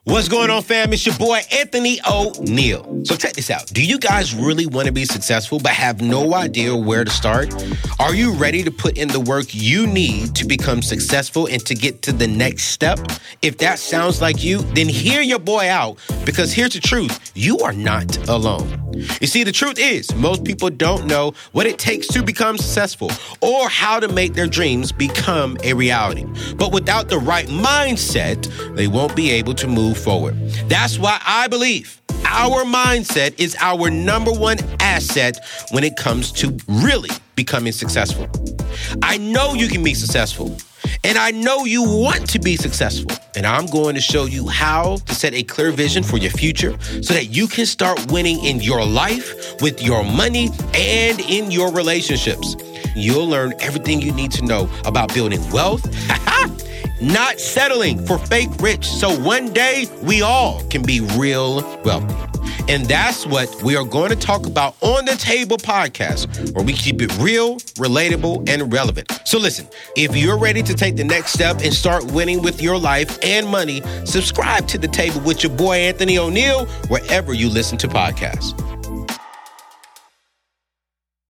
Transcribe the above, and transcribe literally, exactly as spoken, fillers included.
What's going on, fam? It's your boy, Anthony O'Neal. So check this out. Do you guys really want to be successful but have no idea where to start? Are you ready to put in the work you need to become successful and to get to the next step? If that sounds like you, then hear your boy out, because here's the truth. You are not alone. You see, the truth is, most people don't know what it takes to become successful or how to make their dreams become a reality. But without the right mindset, they won't be able to move forward. That's why I believe our mindset is our number one asset when it comes to really becoming successful. I know you can be successful, and I know you want to be successful. And I'm going to show you how to set a clear vision for your future so that you can start winning in your life, with your money, and in your relationships. You'll learn everything you need to know about building wealth, not settling for fake rich, so one day we all can be real wealthy. And that's what we are going to talk about on the Table Podcast, where we keep it real, relatable, and relevant. So listen, if you're ready to take the next step and start winning with your life and money, subscribe to The Table with your boy, Anthony O'Neal, wherever you listen to podcasts.